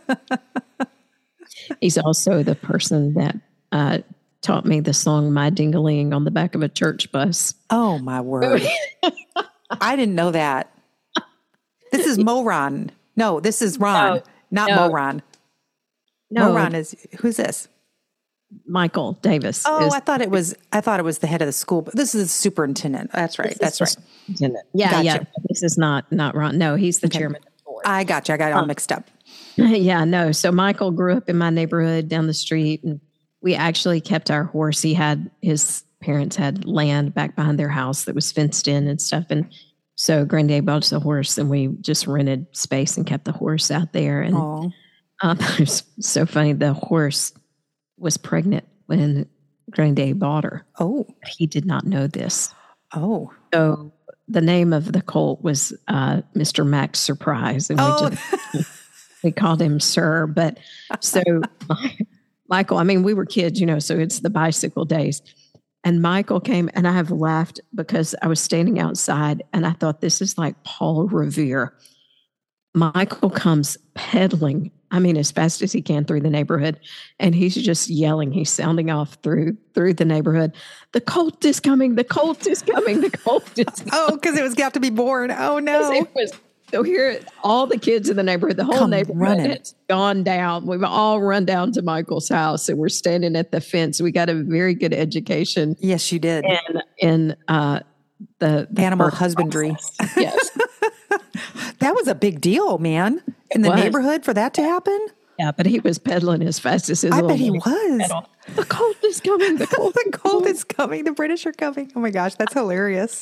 He's also the person that, uh, taught me the song My Ding-a-ling on the back of a church bus. Oh my word. I didn't know that. This is Moron. No, this is Ron, no, not no. Moron. No, Moron is, who's this? Michael Davis. Oh, is, I thought it was, I thought it was the head of the school, but this is the superintendent. That's right. That's right. Yeah. Gotcha. Yeah. This is not, not Ron. No, he's the Okay. chairman of the board. I got you. I got it all mixed up. Yeah, no. So Michael grew up in my neighborhood down the street, and we actually kept our horse. He had, his parents had land back behind their house that was fenced in and stuff. And so Granddad bought us a horse, and we just rented space and kept the horse out there. And Oh, um, it was so funny. The horse was pregnant when Granddad bought her. oh, He did not know this. oh. So the name of the colt was uh, Mister Max Surprise, and Oh. we just we called him Sir. But so Michael, I mean, we were kids, you know, so it's the bicycle days. And Michael came, and I have laughed because I was standing outside, and I thought, this is like Paul Revere. Michael comes pedaling, I mean, as fast as he can through the neighborhood, and he's just yelling. He's sounding off through through the neighborhood. The colt is coming. The colt is coming. The colt is coming. Oh, because it was got to be born. Oh no! It was, so here, all the kids in the neighborhood, the whole Come neighborhood running. has gone down. We've all run down to Michael's house, and we're standing at the fence. We got a very good education Yes, you did. in in uh, the, the Animal birth husbandry. process. Yes, That was a big deal, man. In the was. neighborhood for that to happen. yeah, but he was pedaling as fast as his I little bet he legs was. pedal. The colt is coming. The colt. The cold is coming. The British are coming. Oh my gosh, that's hilarious.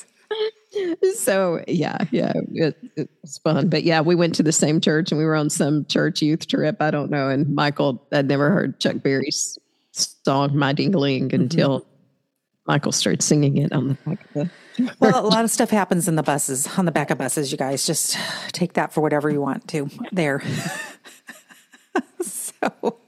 So yeah, yeah, it, it was fun. But yeah, we went to the same church, and we were on some church youth trip. I don't know. And Michael had never heard Chuck Berry's song "My Ding-a-ling" until Michael started singing it on the back of the. Well, a lot of stuff happens in the buses, on the back of buses, you guys. Just take that for whatever you want to there. So,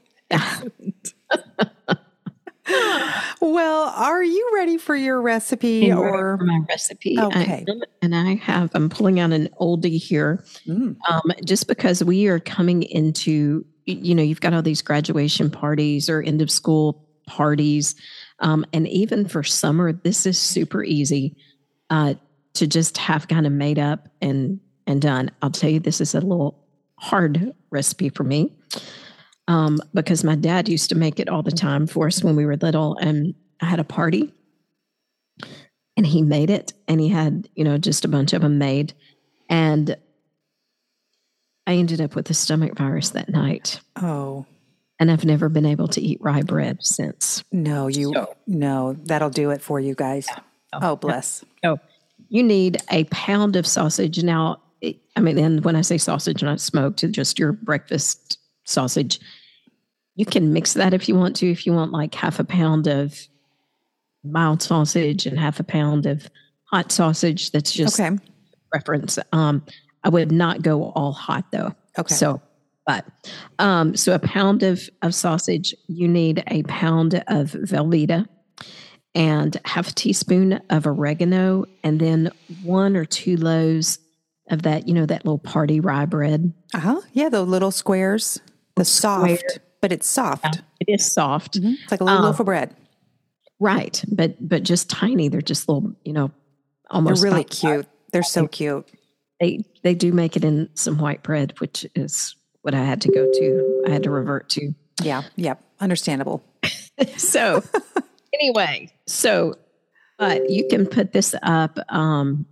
well, are you ready for your recipe or for my recipe? Okay. I, and I have, I'm pulling out an oldie here, Mm. um, just because we are coming into, you know, you've got all these graduation parties or end of school parties. Um, and even for summer, this is super easy uh, to just have kind of made up and, and done. I'll tell you, this is a little hard recipe for me. Um, because my dad used to make it all the time for us when we were little, and I had a party and he made it, and he had, you know, just a bunch of them made, and I ended up with a stomach virus that night, Oh, and I've never been able to eat rye bread since. no, you, So- no, that'll do it for you guys. Oh, bless. So you need a pound of sausage. Now, it- I mean, and when I say sausage, not smoked, just your breakfast sausage. You can mix that if you want to. If you want like half a pound of mild sausage and half a pound of hot sausage, that's just Okay. preference. Um, I would not go all hot though. Okay. So, but um, so a pound of of sausage. You need a pound of Velveeta and half a teaspoon of oregano, and then one or two loaves of that. You know, that little party rye bread. Uh huh. Yeah, the little squares, the soft, Square. but it's soft. It is soft. Mhm. It's like a little Um, loaf of bread. Right, but but just tiny. They're just little, you know, They're almost really bite- cute. They're so cute. They they do make it in some white bread, which is what I had to go to. I had to revert to. Yeah. Yep. Understandable. So anyway, so but you can put this up. Um,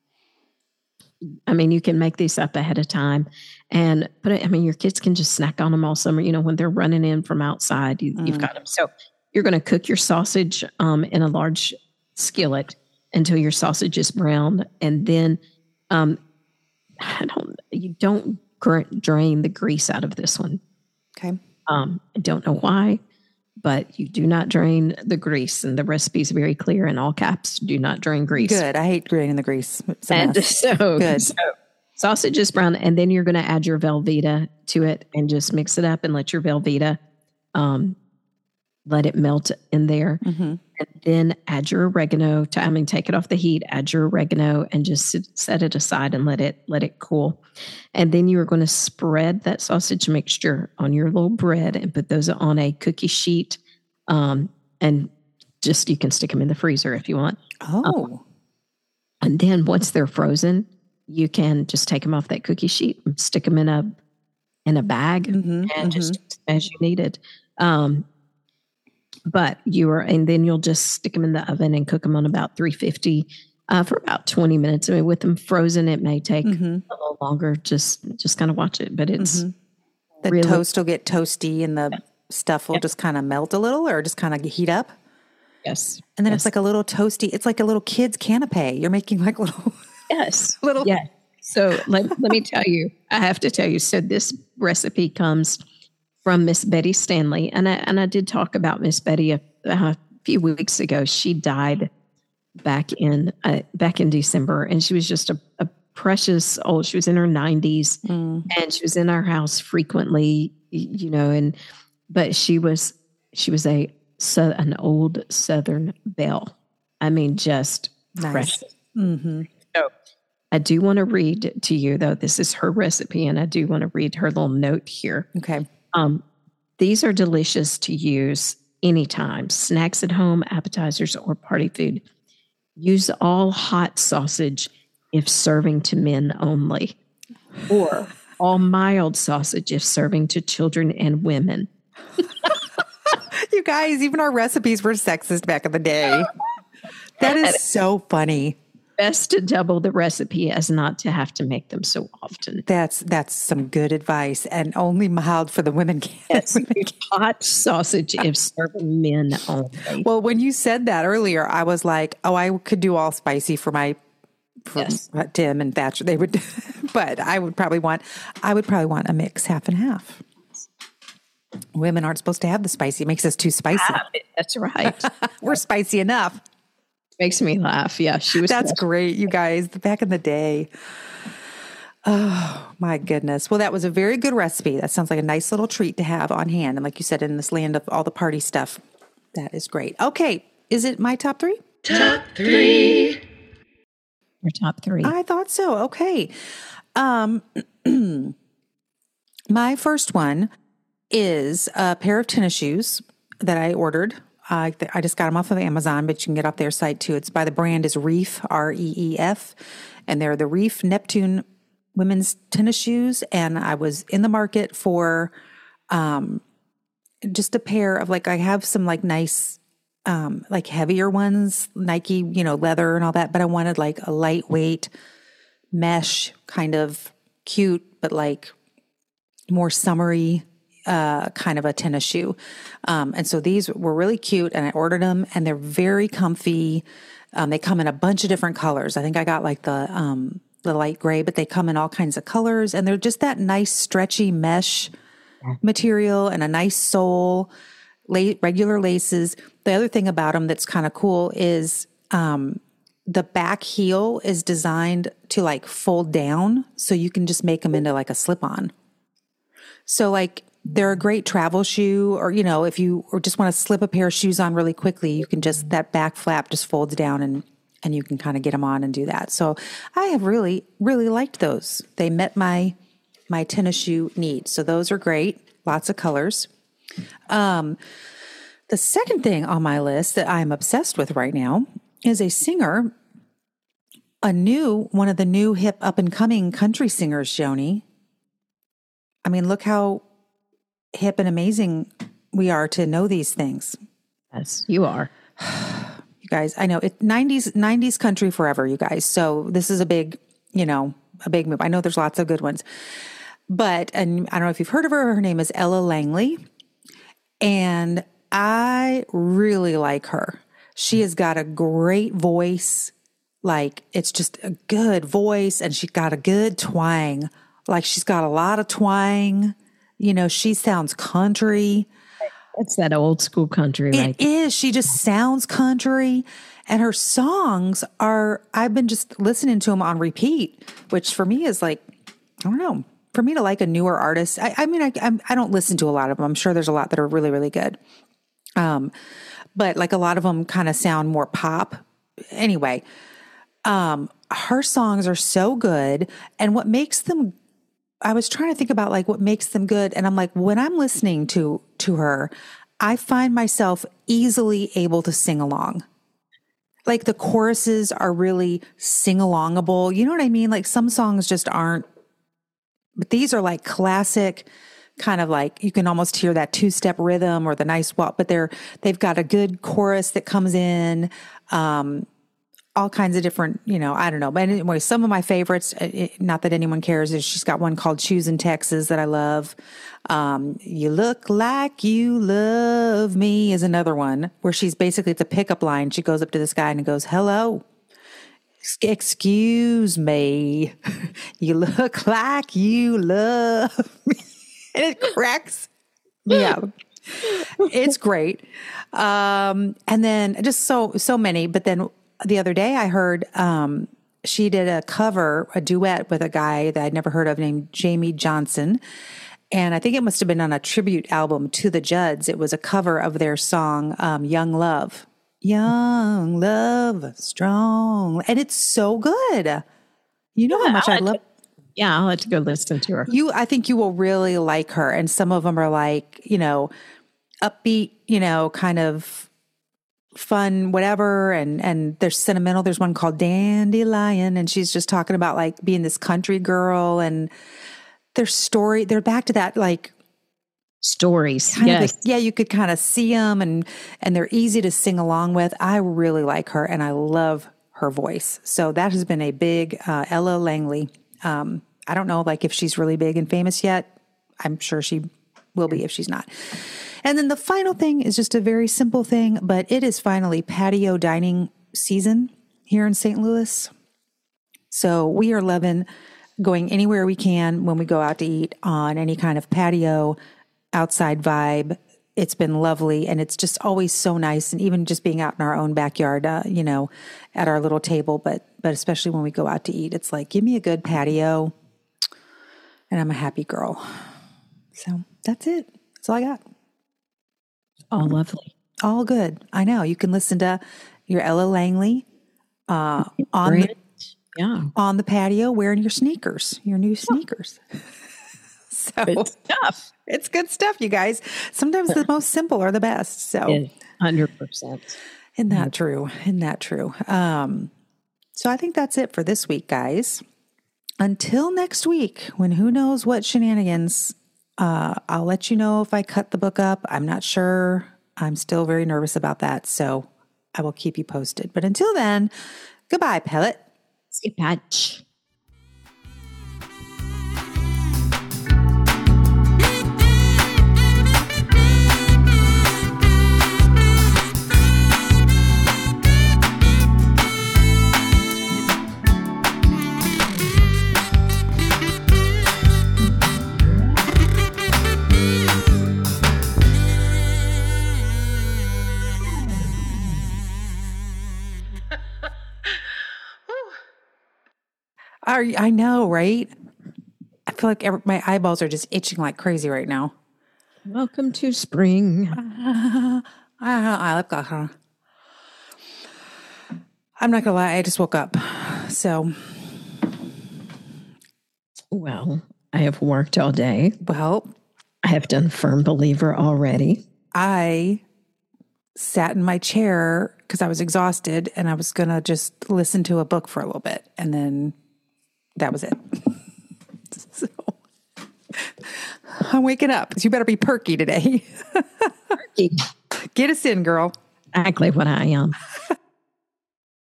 I mean, you can make these up ahead of time, and put it. I mean, your kids can just snack on them all summer. You know, when they're running in from outside, you, you've Mm. got them. So you're going to cook your sausage um, in a large skillet until your sausage is brown, and then um, I don't. You don't gr- drain the grease out of this one. Okay. Um, I don't know why, but you do not drain the grease. And the recipe is very clear in all caps. Do not drain grease. Good. I hate draining the grease. It's a And mess. so, Good. so sausage is brown. And then you're going to add your Velveeta to it and just mix it up and let your Velveeta, um, let it melt in there. Mm-hmm. And then add your oregano to, I mean, take it off the heat, add your oregano and just sit, set it aside and let it, let it cool. And then you're going to spread that sausage mixture on your little bread and put those on a cookie sheet. Um, and just, you can stick them in the freezer if you want. Oh. Um, and then once they're frozen, you can just take them off that cookie sheet and stick them in a, in a bag Mm-hmm, and mm-hmm. just as you need it. Um, But you are, and then you'll just stick them in the oven and cook them on about three fifty uh, for about twenty minutes. I mean, with them frozen, it may take Mm-hmm. a little longer. Just, just kind of watch it. But it's Mm-hmm. The really, toast will get toasty and the stuff will Yeah. just kind of melt a little or just kind of heat up. yes, And then yes. it's like a little toasty. It's like a little kid's canapé. You're making like little, yes, little. yeah. So let let me tell you, I have to tell you. So this recipe comes from Miss Betty Stanley, and I and I did talk about Miss Betty a, a few weeks ago. She died back in uh, back in December, and she was just a, a precious old. She was in her nineties, Mm. and she was in our house frequently, you know. And but she was she was a so an old Southern belle. I mean, just Nice. precious. Mm-hmm. So I do want to read to you, though. This is her recipe, and I do want to read her little note here. Okay. Um, these are delicious to use anytime, snacks at home, appetizers, or party food. Use all hot sausage if serving to men only, or all mild sausage if serving to children and women. You guys, even our recipes were sexist back in the day. That is so funny. Best to double the recipe as not to have to make them so often. That's that's some good advice, and only mild for the women. Yes, hot sausage if serving men only. Well, when you said that earlier, I was like, oh, I could do all spicy for my for Yes. Tim and Thatcher. They would, but I would probably want I would probably want a mix, half and half. Women aren't supposed to have the spicy. It makes us too spicy. Ah, that's right. We're spicy enough. Makes me laugh. Yeah, she was. That's great, you guys. Back in the day. Oh, my goodness. Well, that was a very good recipe. That sounds like a nice little treat to have on hand. And like you said, in this land of all the party stuff, that is great. Okay. Is it my top three? Top three. Your top three. I thought so. Okay. Um, my first one is a pair of tennis shoes that I ordered. I I just got them off of Amazon, but you can get off their site too. It's by the brand is Reef, R E E F, and they're the Reef Neptune women's tennis shoes. And I was in the market for um, just a pair of like, I have some like nice, um, like heavier ones, Nike, you know, leather and all that, but I wanted like a lightweight mesh kind of cute, but like more summery uh, kind of a tennis shoe. Um, and so these were really cute and I ordered them and they're very comfy. Um, they come in a bunch of different colors. I think I got like the, um, the light gray, but they come in all kinds of colors and they're just that nice stretchy mesh material and a nice sole, la- regular laces. The other thing about them that's kind of cool is, um, the back heel is designed to like fold down so you can just make them into like a slip-on. So like they're a great travel shoe, or, you know, if you or just want to slip a pair of shoes on really quickly, you can just, that back flap just folds down and, and you can kind of get them on and do that. So I have really, really liked those. They met my, my tennis shoe needs. So those are great. Lots of colors. Um, the second thing on my list that I'm obsessed with right now is a singer, a new, one of the new hip up and coming country singers, Joni. I mean, look how hip and amazing we are to know these things. Yes, you are. You guys, I know it nineties, nineties country forever, you guys. So this is a big, you know, a big move. I know there's lots of good ones, but, and I don't know if you've heard of her. Her name is Ella Langley and I really like her. She has got a great voice. Like it's just a good voice and she's got a good twang. Like she's got a lot of twang. You know, she sounds country. It's that old school country, right? It is. She just sounds country. And her songs are, I've been just listening to them on repeat, which for me is like, I don't know, for me to like a newer artist. I, I mean, I, I'm, I don't listen to a lot of them. I'm sure there's a lot that are really, really good. Um, but like a lot of them kind of sound more pop. Anyway, um, her songs are so good. And what makes them, I was trying to think about like what makes them good. And I'm like, when I'm listening to, to her, I find myself easily able to sing along. Like the choruses are really sing-alongable. You know what I mean? Like some songs just aren't, but these are like classic kind of like, you can almost hear that two-step rhythm or the nice walk, but they're, they've got a good chorus that comes in, um, all kinds of different, you know, I don't know. But anyway, some of my favorites, it, not that anyone cares, is she's got one called Choosing Texas that I love. Um, You Look Like You Love Me is another one where she's basically, it's a pickup line. She goes up to this guy and goes, hello, excuse me. You look like you love me. And it cracks me up. It's great. Um, and then just so, so many, but then the other day I heard, um, she did a cover, a duet with a guy that I'd never heard of named Jamie Johnson. And I think it must have been on a tribute album to the Judds. It was a cover of their song, um, Young Love. Young Love, strong. And it's so good. You know Yeah, how much I'll I have love. to- yeah, I'll have to go listen to her. You, I think you will really like her. And some of them are like, you know, upbeat, you know, kind of fun, whatever. And, and they're sentimental. There's one called Dandelion, and she's just talking about like being this country girl, and their story, they're back to that, like Stories. kind Yes. of, like, yeah, you could kind of see them, and, and they're easy to sing along with. I really like her, and I love her voice. So that has been a big, uh, Ella Langley. Um, I don't know, like if she's really big and famous yet. I'm sure she will be if she's not. And then the final thing is just a very simple thing, but it is finally patio dining season here in Saint Louis. So we are loving going anywhere we can when we go out to eat on any kind of patio, outside vibe. It's been lovely, and it's just always so nice. And even just being out in our own backyard, uh, you know, at our little table, but but especially when we go out to eat, it's like, give me a good patio, and I'm a happy girl. So that's it. That's all I got. All lovely. All good. I know. You can listen to your Ella Langley uh, on the, Yeah. on the patio wearing your sneakers, your new sneakers. So Good stuff. it's good stuff, you guys. Sometimes the most simple are the best. So one hundred percent. isn't that true? Isn't that true? Um, so I think that's it for this week, guys. Until next week, when who knows what shenanigans, uh, I'll let you know if I cut the book up. I'm not sure. I'm still very nervous about that. So I will keep you posted. But until then, goodbye, Pellet. Skip patch. Are you- I know, right? I feel like every, my eyeballs are just itching like crazy right now. Welcome to spring. Uh, I look like her. I'm not gonna lie, I just woke up. So, Well, I have worked all day. well, I have done Firm Believer already. I sat in my chair because I was exhausted, and I was gonna just listen to a book for a little bit, and then that was it. So I'm waking up. So you better be perky today. Perky. Get us in, girl. Exactly what I am.